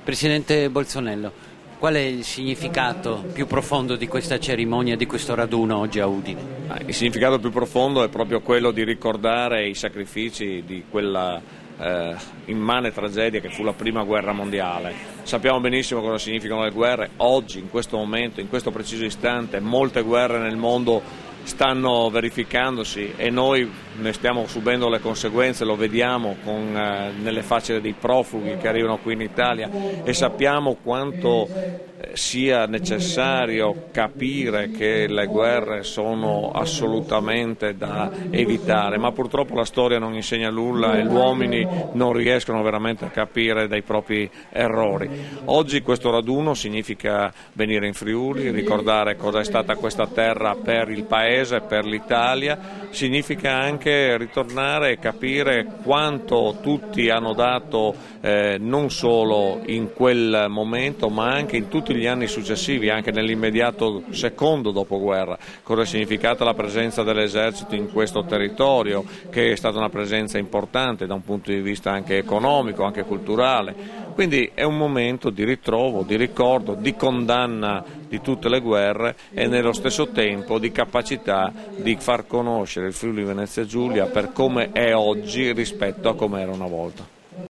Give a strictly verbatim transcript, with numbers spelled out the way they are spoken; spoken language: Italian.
Presidente Bolsonello, qual è il significato più profondo di questa cerimonia, di questo raduno oggi a Udine? Il significato più profondo è proprio quello di ricordare i sacrifici di quella eh, immane tragedia che fu la prima guerra mondiale. Sappiamo benissimo cosa significano le guerre. Oggi, in questo momento, in questo preciso istante, molte guerre nel mondo stanno verificandosi e noi ne stiamo subendo le conseguenze, lo vediamo con, eh, nelle facce dei profughi che arrivano qui in Italia, e sappiamo quanto eh, sia necessario capire che le guerre sono assolutamente da evitare, ma purtroppo la storia non insegna nulla e gli uomini non riescono veramente a capire dei propri errori. Oggi questo raduno significa venire in Friuli, ricordare cosa è stata questa terra per il Paese, per l'Italia, significa anche ritornare e capire quanto tutti hanno dato eh, non solo in quel momento ma anche in tutti gli anni successivi, anche nell'immediato secondo dopoguerra, cosa ha significato la presenza dell'esercito in questo territorio, che è stata una presenza importante da un punto di vista anche economico, anche culturale. Quindi è un momento di ritrovo, di ricordo, di condanna di tutte le guerre e nello stesso tempo di capacità di far conoscere il Friuli Venezia Giulia per come è oggi rispetto a come era una volta.